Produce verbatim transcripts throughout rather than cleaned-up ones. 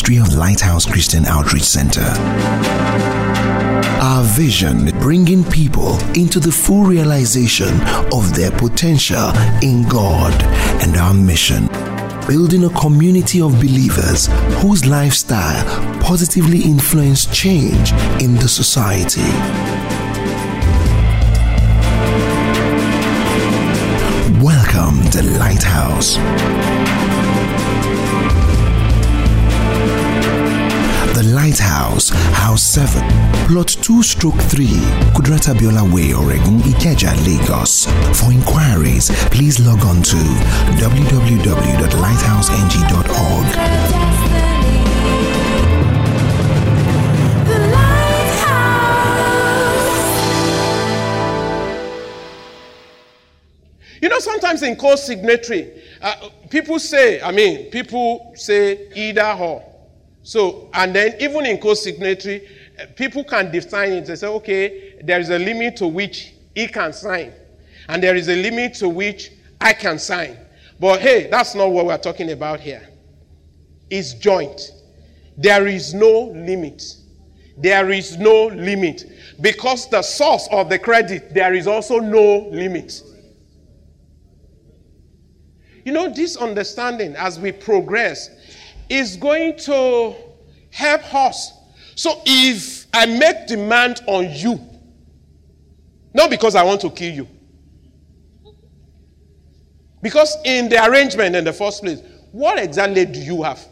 ministry of Lighthouse Christian Outreach Center. Our vision, bringing people into the full realization of their potential in God, and our mission, building a community of believers whose lifestyle positively influence change in the society. Welcome to Lighthouse. The Lighthouse, House seven, Plot two stroke three, Kudrata Biola Way, Oregon, Ikeja, Lagos. For inquiries, please log on to w w w dot lighthouse n g dot org. You know, sometimes in co-signatory, uh, people say, I mean, people say either or. So, and then even in co-signatory, uh, people can define it. They say, okay, there is a limit to which he can sign. And there is a limit to which I can sign. But hey, that's not what we're talking about here. It's joint. There is no limit. There is no limit. Because the source of the credit, there is also no limit. You know, this understanding as we progress is going to help us. So if I make demand on you, not because I want to kill you, because in the arrangement in the first place, what exactly do you have?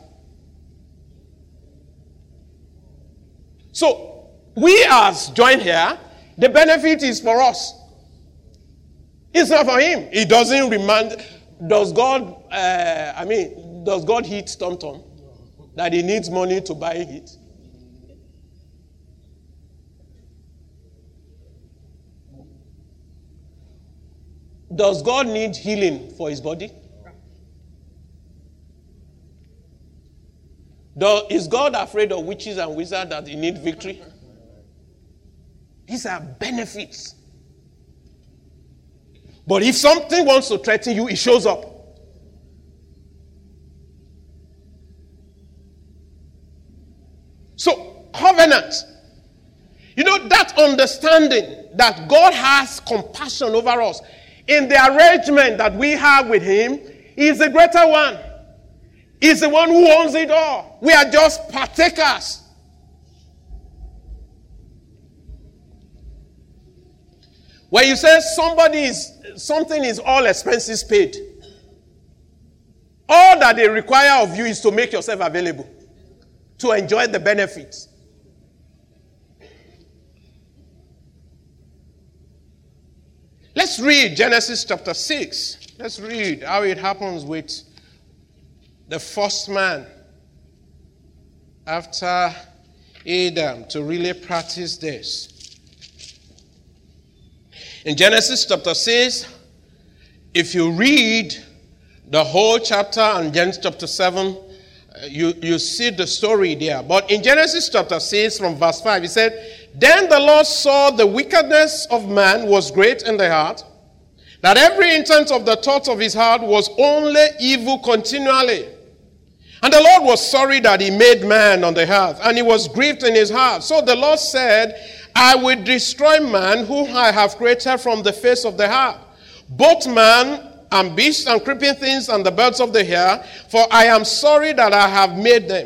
So we as joined here, the benefit is for us. It's not for him. He doesn't remind. Does God, uh, I mean, does God hit Tom Tom? That he needs money to buy it? Does God need healing for his body? Does, is God afraid of witches and wizards that he needs victory? These are benefits. But if something wants to threaten you, it shows up. So, covenant. You know, that understanding that God has compassion over us in the arrangement that we have with him is a greater one. He's the one who owns it all. We are just partakers. When you say somebody is, something is all expenses paid, all that they require of you is to make yourself available to enjoy the benefits. Let's read Genesis chapter six. Let's read how it happens with the first man after Adam to really practice this. In Genesis chapter six, if you read the whole chapter and Genesis chapter seven, you, you see the story there. But in Genesis chapter six from verse five, he said, Then the Lord saw the wickedness of man was great in the heart, that every intent of the thoughts of his heart was only evil continually. And the Lord was sorry that he made man on the earth, and he was grieved in his heart. So the Lord said, I will destroy man whom I have created from the face of the earth, both man and beasts and creeping things and the birds of the air, for I am sorry that I have made them.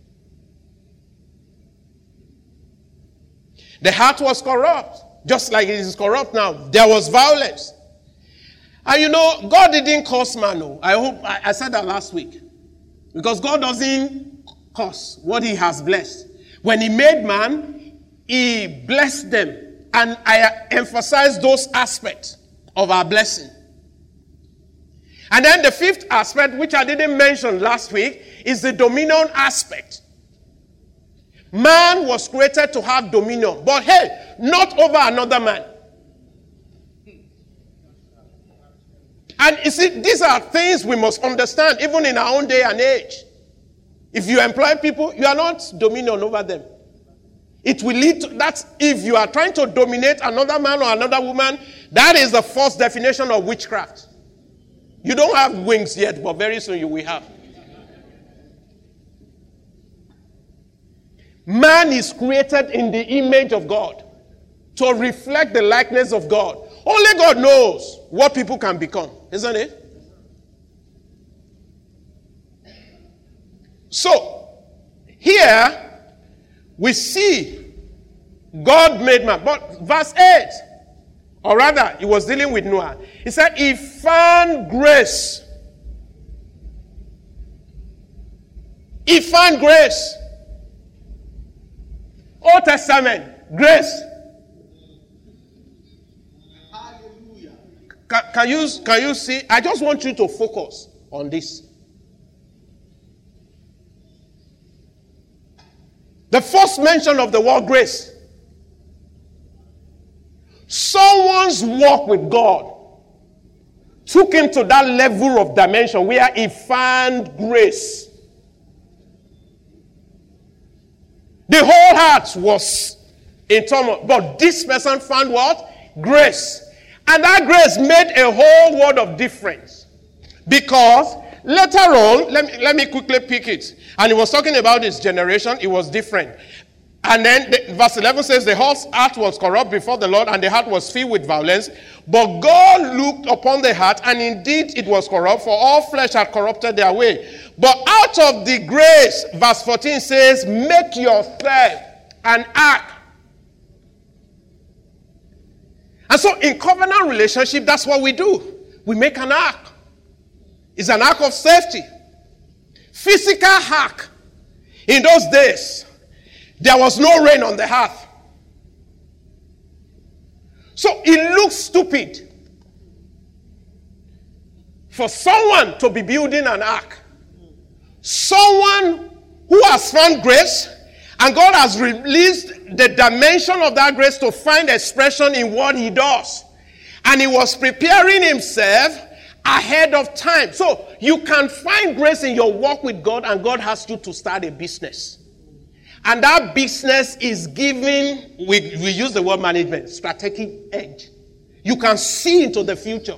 The heart was corrupt, just like it is corrupt now. There was violence. And you know, God didn't curse man. No. I hope I, I said that last week. Because God doesn't curse what he has blessed. When he made man, he blessed them. And I emphasize those aspects of our blessing. And then the fifth aspect, which I didn't mention last week, is the dominion aspect. Man was created to have dominion. But hey, not over another man. And you see, these are things we must understand, even in our own day and age. If you employ people, you are not dominion over them. It will lead to that. If you are trying to dominate another man or another woman, that is the first definition of witchcraft. You don't have wings yet, but very soon you will have. Man is created in the image of God to reflect the likeness of God. Only God knows what people can become, isn't it? So, here we see God made man. But verse eight, or rather, he was dealing with Noah. He said, he found grace. He found grace. Old Testament, grace. Can, can, you, can you see? I just want you to focus on this. The first mention of the word grace. Someone's walk with God took him to that level of dimension where he found grace. The whole heart was in turmoil. But this person found what? Grace. And that grace made a whole world of difference. Because later on, let me, let me quickly pick it. And he was talking about his generation. It was different. And then the, verse eleven says, the whole heart was corrupt before the Lord, and the heart was filled with violence. But God looked upon the heart, and indeed it was corrupt, for all flesh had corrupted their way. But out of the grace, verse fourteen says, make yourself an ark. And so in covenant relationship, that's what we do. We make an ark. It's an ark of safety. Physical ark. In those days, there was no rain on the earth. So it looks stupid for someone to be building an ark. Someone who has found grace, and God has released the dimension of that grace to find expression in what he does. And he was preparing himself ahead of time. So you can find grace in your walk with God, and God has you to start a business. And that business is giving, we, we use the word management, strategic edge. You can see into the future.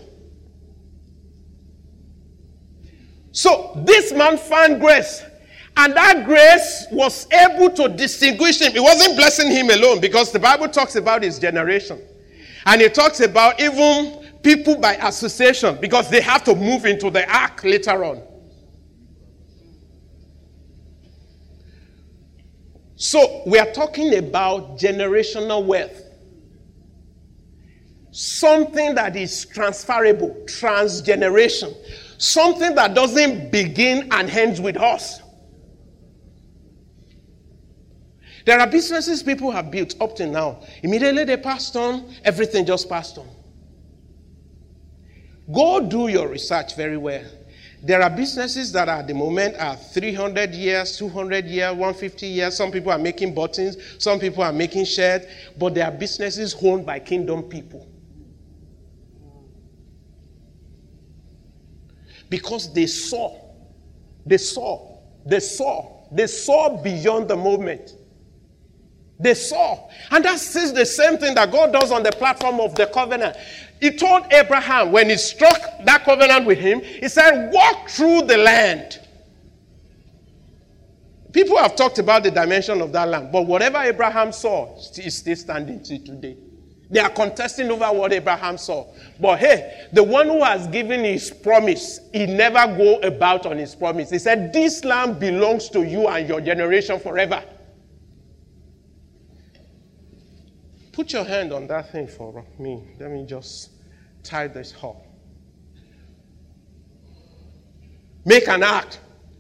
So this man found grace. And that grace was able to distinguish him. It wasn't blessing him alone, because the Bible talks about his generation. And it talks about even people by association, because they have to move into the ark later on. So we are talking about generational wealth. Something that is transferable, transgeneration. Something that doesn't begin and ends with us. There are businesses people have built up to now. Immediately they passed on, everything just passed on. Go do your research very well. There are businesses that are at the moment are three hundred years, two hundred years, one hundred fifty years. Some people are making buttons. Some people are making shirts. But they are businesses owned by kingdom people. Because they saw. They saw. They saw. They saw beyond the moment. They saw. And that says the same thing that God does on the platform of the covenant. He told Abraham, when he struck that covenant with him, he said, walk through the land. People have talked about the dimension of that land, but whatever Abraham saw is still standing to today. They are contesting over what Abraham saw. But hey, the one who has given his promise, he never go about on his promise. He said, this land belongs to you and your generation forever. Put your hand on that thing for me. Let me just tie this up. Make an ark.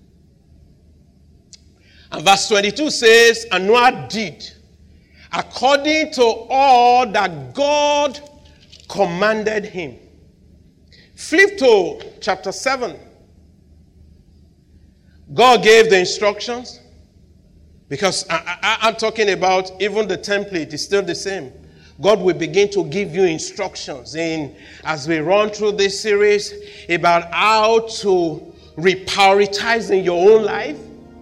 And verse twenty-two says, and Noah did according to all that God commanded him. Flip to chapter seven. God gave the instructions. Because I, I, I'm talking about even the template is still the same. God will begin to give you instructions in as we run through this series about how to reprioritize in your own life,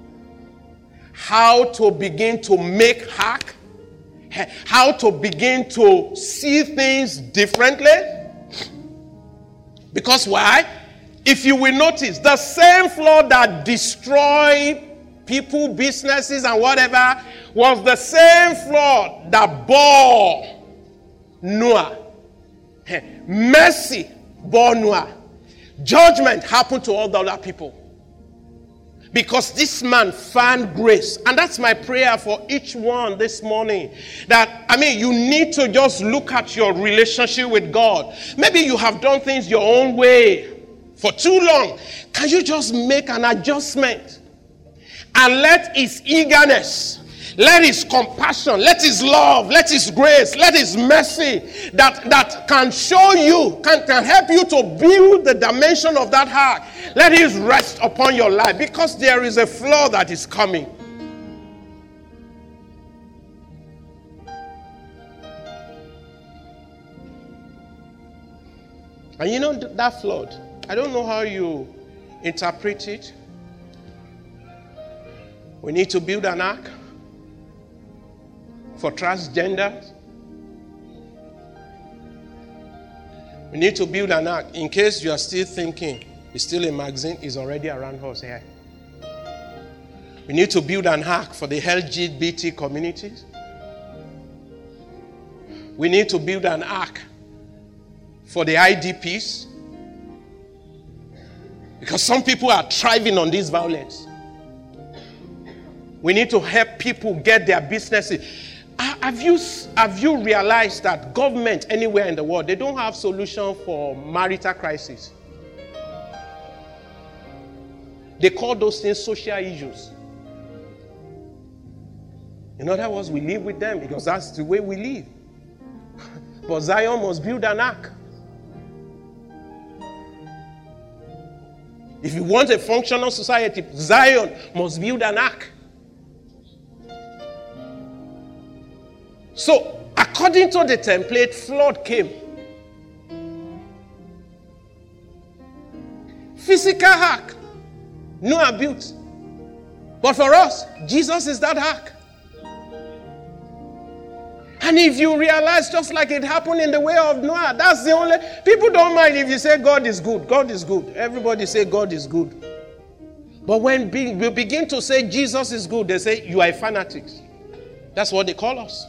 how to begin to make hack, how to begin to see things differently. Because why? If you will notice, the same flood that destroyed people, businesses, and whatever, was the same flood that bore Noah. Mercy bore Noah. Judgment happened to all the other people. Because this man found grace. And that's my prayer for each one this morning. That, I mean, you need to just look at your relationship with God. Maybe you have done things your own way for too long. Can you just make an adjustment? And let his eagerness, let his compassion, let his love, let his grace, let his mercy that, that can show you, can, can help you to build the dimension of that heart. Let it rest upon your life, because there is a flood that is coming. And you know that flood, I don't know how you interpret it. We need to build an ark for transgenders. We need to build an ark. In case you are still thinking it's still a magazine, it's already around us here. We need to build an ark for the L G B T communities. We need to build an ark for the I D Ps. Because some people are thriving on this violence. We need to help people get their businesses. Have you, have you realized that government anywhere in the world, they don't have solution for marital crisis? They call those things social issues. In other words, we live with them because that's the way we live. But Zion must build an ark. If you want a functional society, Zion must build an ark. So, according to the template, flood came. Physical ark, Noah built. But for us, Jesus is that ark. And if you realize, just like it happened in the way of Noah, that's the only... People don't mind if you say God is good. God is good. Everybody say God is good. But when we begin to say Jesus is good, they say you are a fanatic. That's what they call us.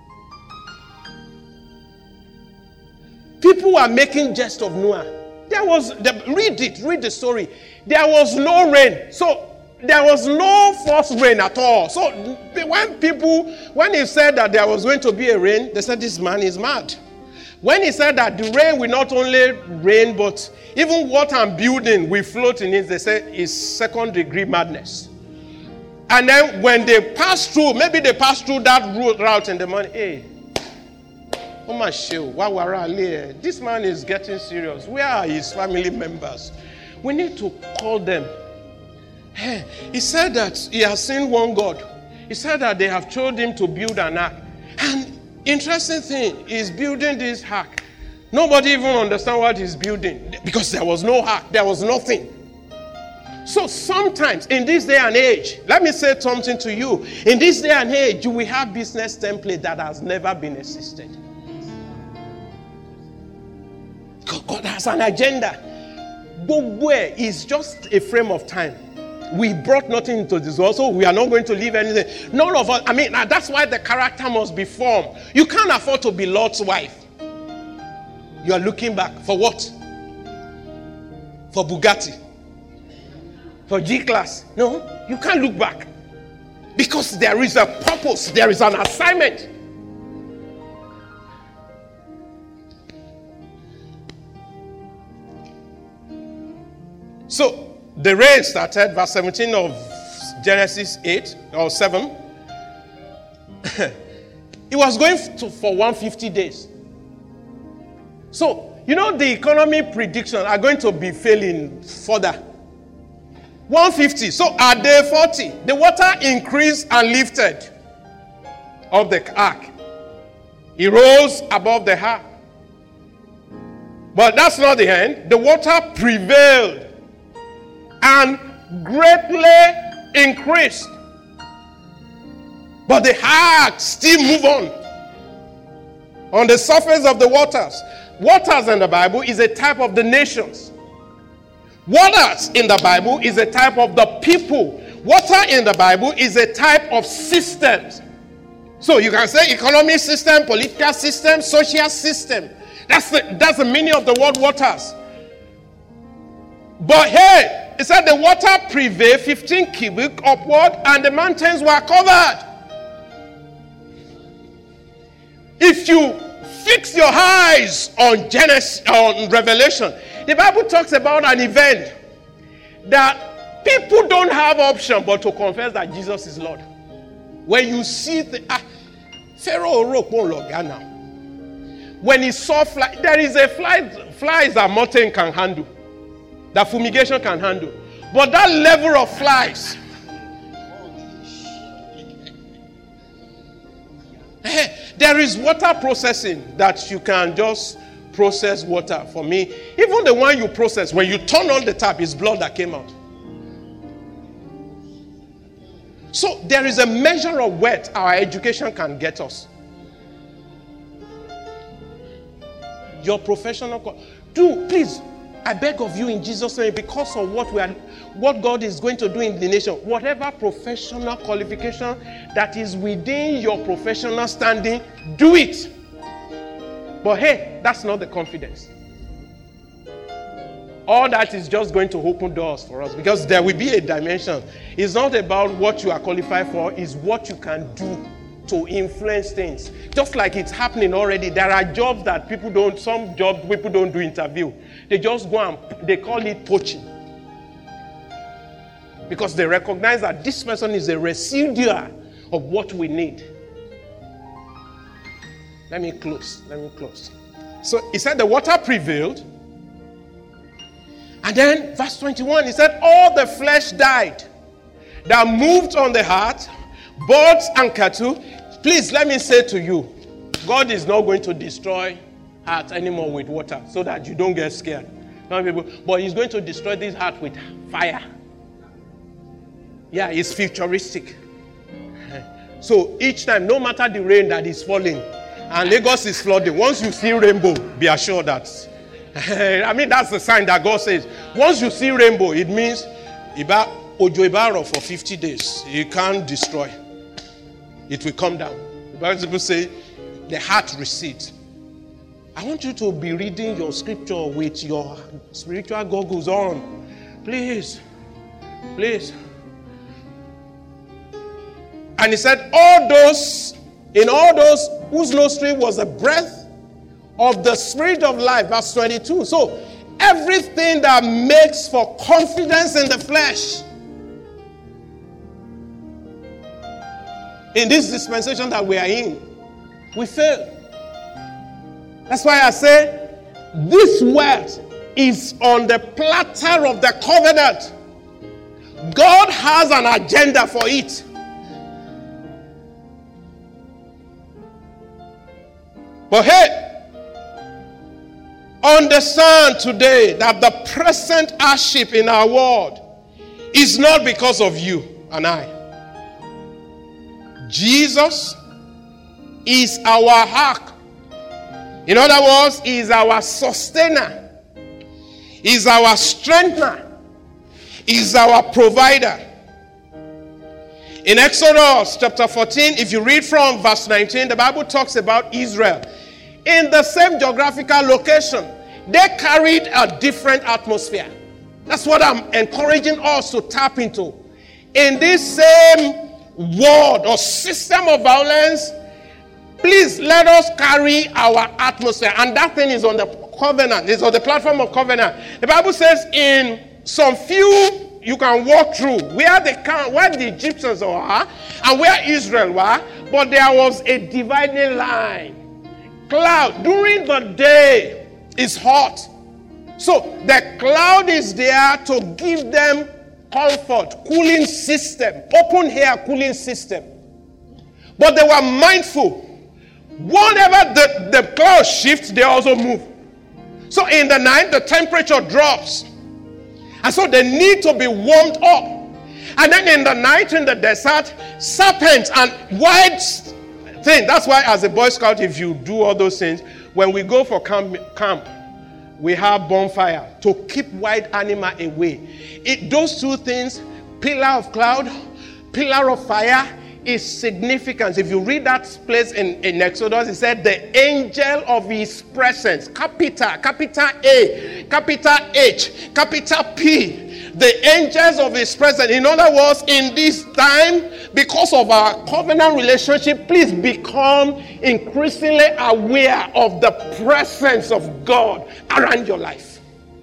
People were making jest of Noah. There was, the, read it, read the story. There was no rain. So, there was no forced rain at all. So, when people, when he said that there was going to be a rain, they said this man is mad. When he said that the rain will not only rain, but even water and building will float in it, they said it's second degree madness. And then when they passed through, maybe they passed through that route in the morning, hey, oh my show, this man is getting serious. Where are his family members? We need to call them. Hey, he said that he has seen one God. He said that they have told him to build an ark. And interesting thing, he's building this ark. Nobody even understands what he's building because there was no ark, there was nothing. So sometimes in this day and age, let me say something to you. In this day and age, you will have business template that has never been existed. God has an agenda. Bogwe is just a frame of time. We brought nothing into this world, so we are not going to leave anything. None of us, I mean, that's why the character must be formed. You can't afford to be Lord's wife. You are looking back. For what? For Bugatti. For G-Class. No, you can't look back. Because there is a purpose. There is an assignment. So, the rain started, verse seventeen of Genesis eight or seven. It was going to, for one hundred fifty days. So, you know, the economy predictions are going to be failing further. one hundred fifty. So, at day forty, the water increased and lifted of the ark. It rose above the ark. But that's not the end. The water prevailed and greatly increased. But the ark still moved on. On the surface of the waters. Waters in the Bible is a type of the nations. Waters in the Bible is a type of the people. water in the Bible is a type of systems. So you can say economic system, political system, social system. That's the, that's the meaning of the word waters. But hey, it said the water prevailed fifteen cubits upward and the mountains were covered. If you fix your eyes on Genesis, on Revelation, the Bible talks about an event that people don't have option but to confess that Jesus is Lord. When you see the ah, Pharaoh wrote now. When he saw fly, there is a fly, flies that mountain can handle, that fumigation can handle, but that level of flies. There is water processing that you can just process water. For me, even the one you process, when you turn on the tap, it's blood that came out. So there is a measure of wet our education can get us. Your professional call. Do, please, I beg of you in Jesus' name, because of what we are, what God is going to do in the nation, whatever professional qualification that is within your professional standing, do it. But hey, that's not the confidence. All that is just going to open doors for us, because there will be a dimension. It's not about what you are qualified for, it's what you can do to influence things. Just like it's happening already. There are jobs that people don't, some jobs people don't do interview. They just go and they call it poaching. Because they recognize that this person is a residual of what we need. Let me close. Let me close. So he said the water prevailed. And then verse twenty-one, he said all the flesh died that moved on the heart, birds and cattle. Please let me say to you, God is not going to destroy heart anymore with water so that you don't get scared. Some people, but he's going to destroy this heart with fire. Yeah, it's futuristic. So each time, no matter the rain that is falling, and Lagos is flooding, once you see rainbow, be assured that. I mean, that's the sign that God says. Once you see rainbow, it means Iba Ojo Ibaro for fifty days. You can't destroy. It will come down. The Bible says the heart recedes. I want you to be reading your scripture with your spiritual goggles on. Please. Please. And he said, all those, in all those whose nostril was the breath of the spirit of life. Verse twenty-two. So, everything that makes for confidence in the flesh, in this dispensation that we are in, we fail. That's why I say, this word is on the platter of the covenant. God has an agenda for it. But hey, understand today that the present hardship in our world is not because of you and I. Jesus is our ark. In other words, he is our sustainer. He is our strengthener. He is our provider. In Exodus chapter fourteen, if you read from verse nineteen, the Bible talks about Israel. In the same geographical location, they carried a different atmosphere. That's what I'm encouraging us to tap into. In this same world or system of violence, please let us carry our atmosphere. And that thing is on the covenant. It's on the platform of covenant. The Bible says in some few you can walk through where the, where the Egyptians were and where Israel were, but there was a dividing line. Cloud during the day is hot. So the cloud is there to give them comfort, cooling system, open air cooling system. But they were mindful. Whenever the, the cloud shifts, they also move. So in the night, the temperature drops. And so they need to be warmed up. And then in the night, in the desert, serpents and wild thing. That's why as a Boy Scout, if you do all those things, when we go for camp, camp we have bonfire to keep wild animal away. It, those two things pillar of cloud, pillar of fire is significant. If you read that place in, in Exodus, it said the angel of his presence, capital, capital A, capital H, capital P. The angels of his presence. In other words, in this time, because of our covenant relationship, please become increasingly aware of the presence of God around your life.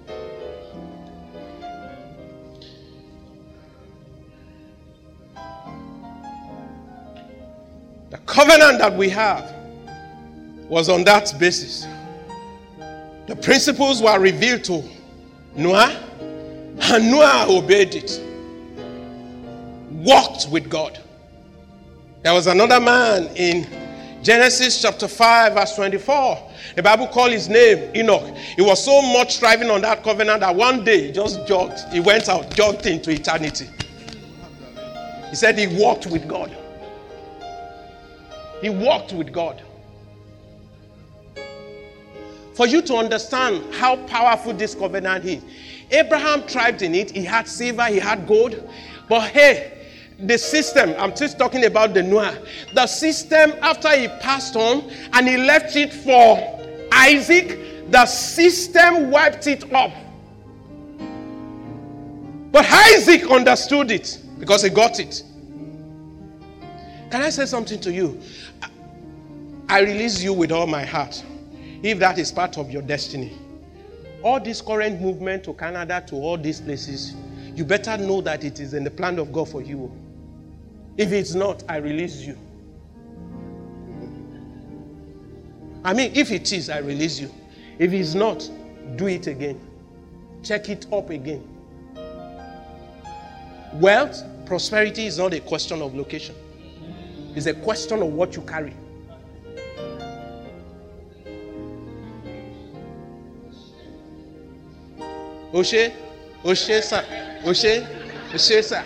The covenant that we have was on that basis. The principles were revealed to Noah, and Noah obeyed it. Walked with God. There was another man in Genesis chapter five verse twenty-four. The Bible called his name Enoch. He was so much striving on that covenant that one day he just jogged. He went out, jogged into eternity. He said he walked with God. He walked with God. For you to understand how powerful this covenant is, Abraham thrived in it. He had silver, he had gold. But hey, the system, I'm just talking about the Noah. The system, after he passed on and he left it for Isaac, the system wiped it up. But Isaac understood it because he got it. Can I say something to you? I release you with all my heart, if that is part of your destiny. All this current movement to Canada, to all these places, you better know that it is in the plan of God for you. If it's not, I release you. I mean, if it is, I release you. If it's not, do it again. Check it up again. Wealth, prosperity is not a question of location. It's a question of what you carry. Oshe, Oshe, sir. Oshe, Oshe, sir.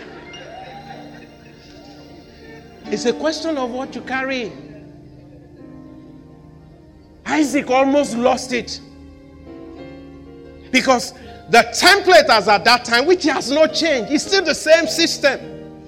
It's a question of what you carry. Isaac almost lost it. Because the template as at that time, which has not changed, it's still the same system.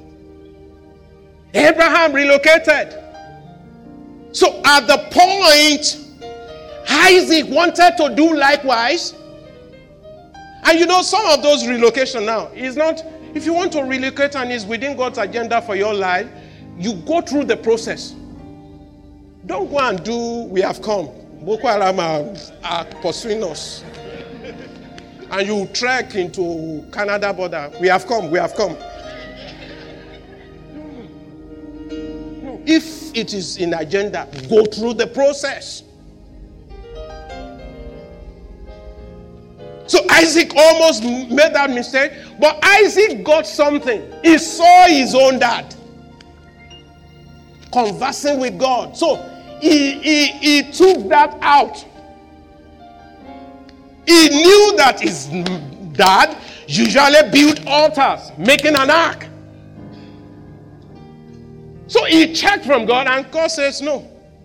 Abraham relocated. So at the point, Isaac wanted to do likewise. And you know, some of those relocation now is not, if you want to relocate and it's within God's agenda for your life, you go through the process. Don't go and do, we have come. Boko Haram are, are pursuing us. And you trek into Canada border. We have come, we have come. If it is in agenda, go through the process. So Isaac almost made that mistake, but Isaac got something. He saw his own dad conversing with God. So he, he, he took that out. He knew that his dad usually built altars, making an ark. So he checked from God, and God says, no.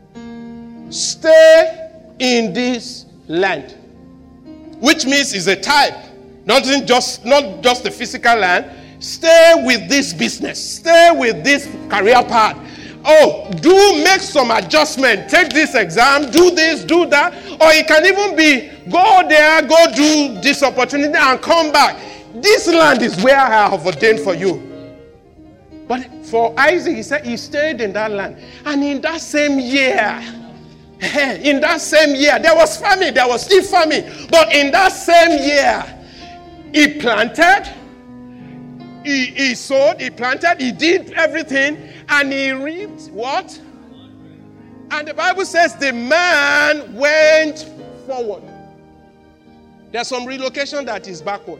Stay in this land. Which means it's a type. Not just, not just the physical land. Stay with this business. Stay with this career path. Oh, do make some adjustment. Take this exam. Do this, do that. Or it can even be, go there, go do this opportunity and come back. This land is where I have ordained for you. But for Isaac, he said he stayed in that land. And in that same year, in that same year, there was famine, there was still famine. But in that same year, he planted, he, he sowed, he planted, he did everything, and he reaped what? And the Bible says the man went forward. There's some relocation that is backward.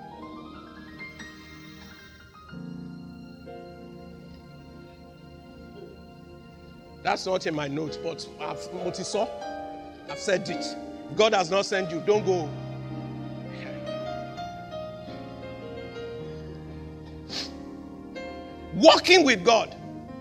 That's not in my notes, but I've noticed. I've said it. God has not sent you. Don't go. Walking with God.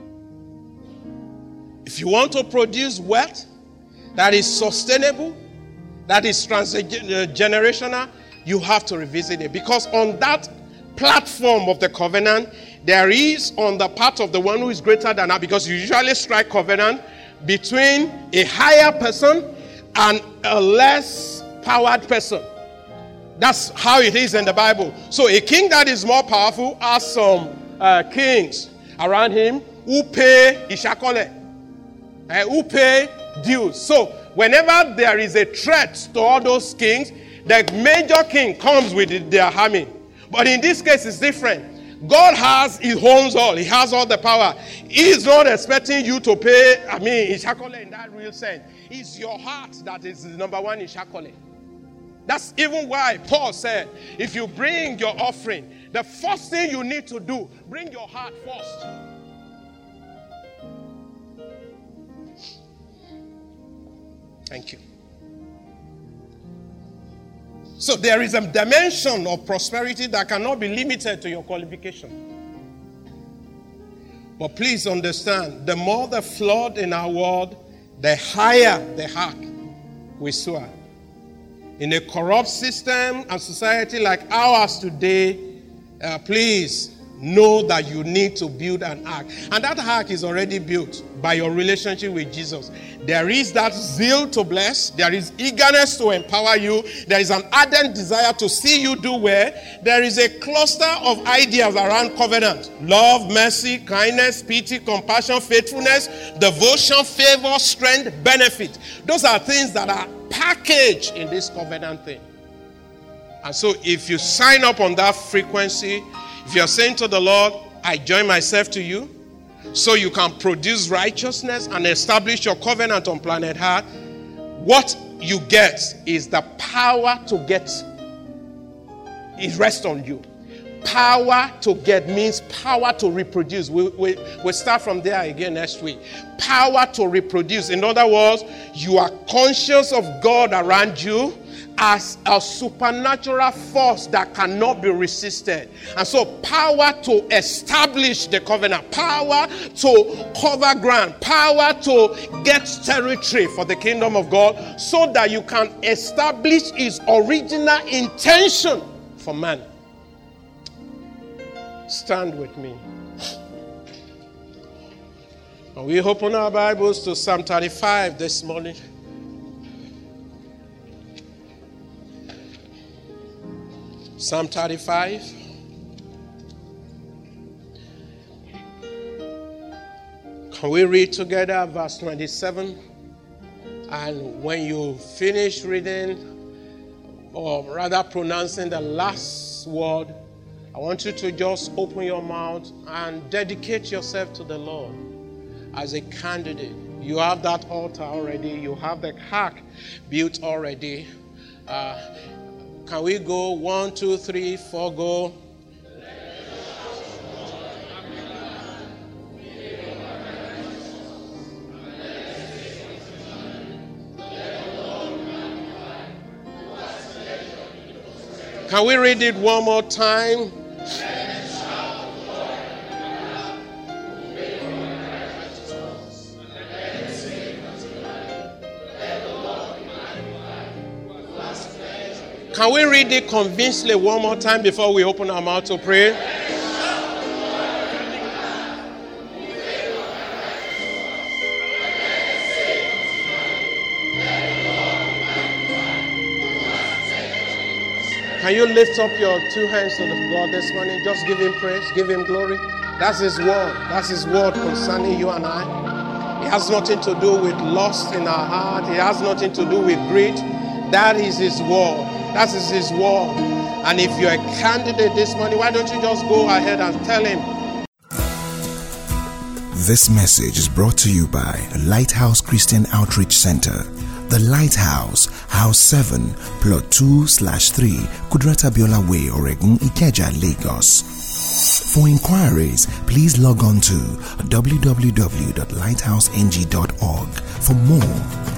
If you want to produce wealth that is sustainable, that is transgenerational, you have to revisit it. Because on that platform of the covenant, there is on the part of the one who is greater than her, because you usually strike covenant between a higher person and a less powered person. That's how it is in the Bible. So a king that is more powerful has some uh, kings around him who pay ishakole, uh, who pay dues. So whenever there is a threat to all those kings, the major king comes with their army. But in this case, it's different. God has, he owns all. He has all the power. He is not expecting you to pay, I mean, ishakole in that real sense. It's your heart that is the number one ishakole. That's even why Paul said, if you bring your offering, the first thing you need to do, bring your heart first. Thank you. So there is a dimension of prosperity that cannot be limited to your qualification. But please understand, the more the flood in our world, the higher the hack we soar. In a corrupt system and society like ours today, uh, please know that you need to build an ark. And that ark is already built by your relationship with Jesus. There is that zeal to bless. There is eagerness to empower you. There is an ardent desire to see you do well. There is a cluster of ideas around covenant. Love, mercy, kindness, pity, compassion, faithfulness, devotion, favor, strength, benefit. Those are things that are packaged in this covenant thing. And so if you sign up on that frequency, if you're saying to the Lord, I join myself to you, so you can produce righteousness and establish your covenant on planet Earth, what you get is the power to get. It rests on you. Power to get means power to reproduce. We, we, we'll start from there again next week. Power to reproduce. In other words, you are conscious of God around you as a supernatural force that cannot be resisted. And so power to establish the covenant, power to cover ground, power to get territory for the kingdom of God so that you can establish its original intention for man. Stand with me. And we open our Bibles to Psalm thirty-five this morning. Psalm thirty-five. Can we read together verse twenty-seven? And when you finish reading, or rather pronouncing the last word, I want you to just open your mouth and dedicate yourself to the Lord as a candidate. You have that altar already. You have the ark built already. Uh, Can we go? One, two, three, four, go. Can we read it one more time? Can we read it convincingly one more time before we open our mouth to pray? Can you lift up your two hands to the God this morning? Just give him praise, give him glory. That's his word. That's his word concerning you and I. It has nothing to do with lust in our heart. It has nothing to do with greed. That is his word. That is his word. And if you're a candidate this morning, why don't you just go ahead and tell him? This message is brought to you by Lighthouse Christian Outreach Center. The Lighthouse, House seven, Plot two slash three, Kudrata Biola Way, Oregun, Ikeja, Lagos. For inquiries, please log on to w w w dot lighthouse n g dot org. For more,